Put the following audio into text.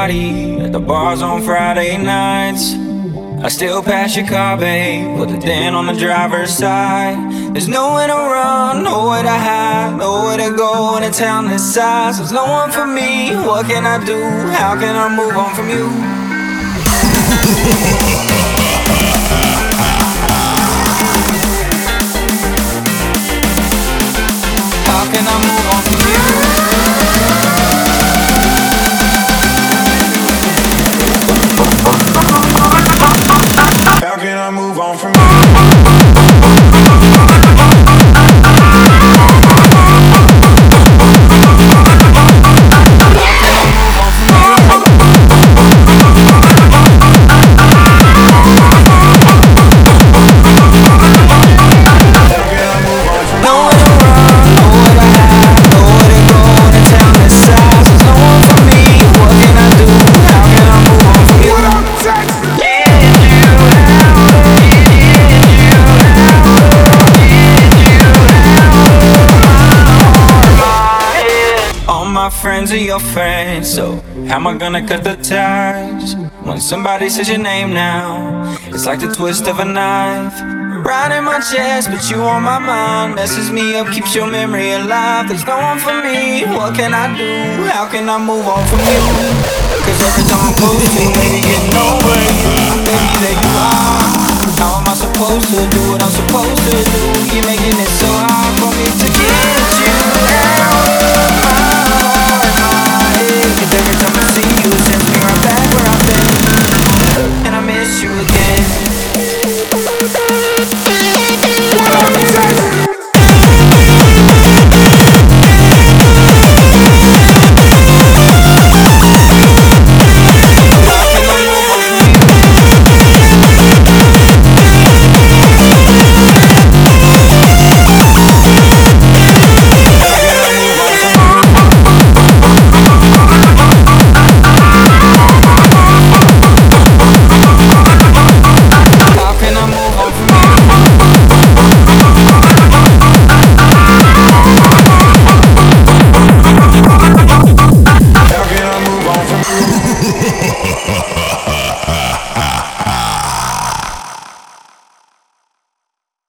party at the bars on Friday nights. I still pass your car, babe, put the dent on the driver's side. There's nowhere to run, nowhere to hide, nowhere to go in a town this size. There's no one for me, what can I do? How can I move on from you? How can I move on from you? How can I move on from you? My friends are your friends, so how am I gonna cut the ties? When somebody says your name now, it's like the twist of a knife. Right in my chest, but you on my mind. Messes me up, keeps your memory alive. There's no one for me, what can I do? How can I move on from you? Cause every time I'm close to you, baby, getting nowhere. Baby, there you are.